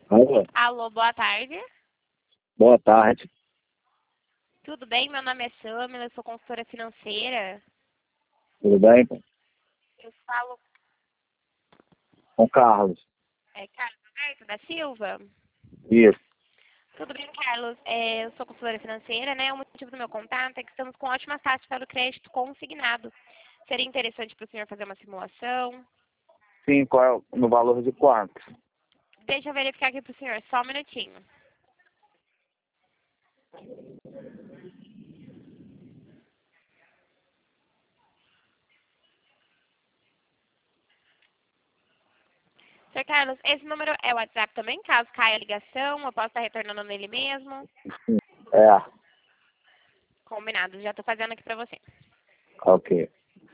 Alô, Alô, boa tarde. boa tarde. Tudo bem? Meu nome é Samila, eu sou consultora financeira. Tudo bem? Eu falo Com Carlos. Carlos Alberto da Silva. Isso. Tudo bem, Carlos? Eu sou consultora financeira, né? O motivo do meu contato é que estamos com ótimas taxas para o crédito consignado. Seria interessante para o senhor fazer uma simulação. Sim, qual é no valor de quanto? Deixa eu verificar aqui para o senhor, só um minutinho. Senhor Carlos, esse número é o WhatsApp também? Caso caia a ligação, eu posso estar retornando nele mesmo? É, Combinado, já estou fazendo aqui para você. ok.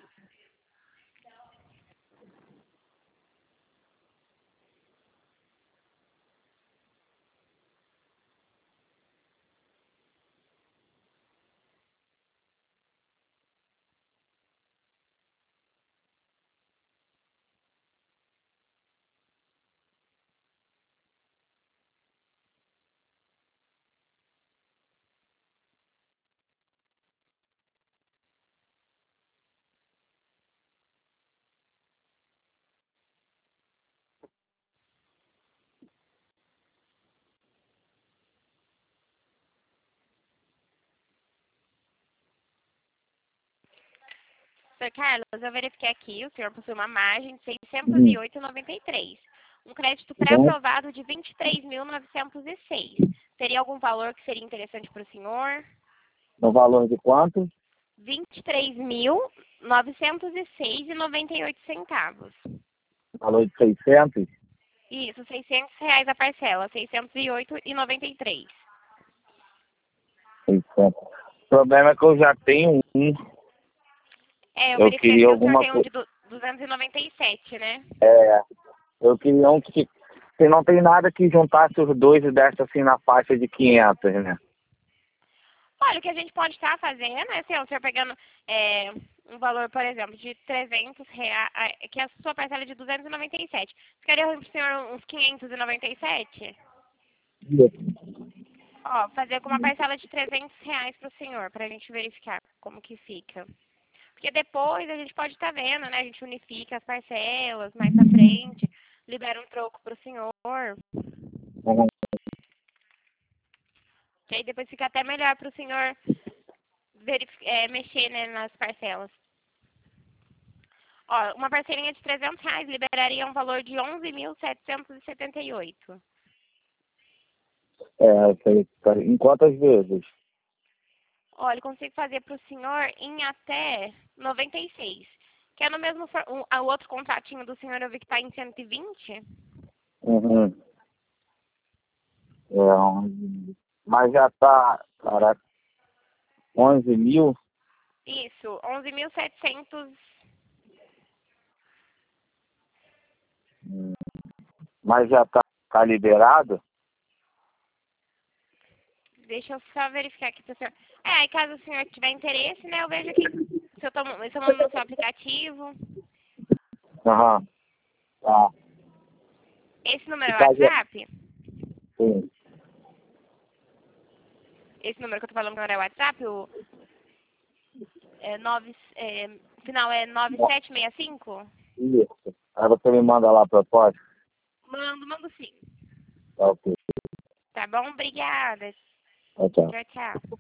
Sr. Carlos, eu verifiquei aqui, o senhor possui uma margem de Hum. 608,93. Um crédito Bom, pré-aprovado de 23.906. Teria algum valor que seria interessante para o senhor? no valor de quanto? 23.906,98. Valor de 600? Isso, R$ 600 a parcela, 608,93. 600. O problema é que eu já tenho um. Eu Eu verifiquei queria aqui, o senhor alguma tem um coisa. de 297, né? É, eu queria um que... Se não tem nada que juntasse os dois e desse assim na faixa de 500, né? Olha, o que a gente pode estar fazendo é, assim, o senhor pegando um valor, por exemplo, de R$ 300, que a sua parcela é de 297. Ficaria ruim para o senhor uns 597? Isso. Ó, fazer com uma parcela de R$ 300 para o senhor, para a gente verificar como que fica. Porque depois a gente pode estar vendo, né? A gente unifica as parcelas mais pra frente, libera um troco para o senhor, Uhum. que aí depois fica até melhor para o senhor mexer, né, nas parcelas. Ó, uma parcelinha de R$ 300 liberaria um valor de 11.778. É, isso aí. Em quantas vezes? Olha, consigo fazer para o senhor em até 96. Que é no mesmo... O outro contratinho do senhor eu vi que está em 120. Uhum. Mas já tá, cara, 11 mil. Isso, 11.700. Mas já tá liberado? Deixa eu só verificar aqui para o senhor. Aí caso o senhor tiver interesse, né, eu vejo aqui se eu mando no seu aplicativo. Aham. Tá. Esse número é o Tá, WhatsApp? sim. Esse número que eu tô falando agora é o WhatsApp? Final é 9765? Isso. Aí você me manda lá a proposta. Mando sim. Tá, ok. Tá bom? Obrigada. Tchau, tchau. Tchau, tchau.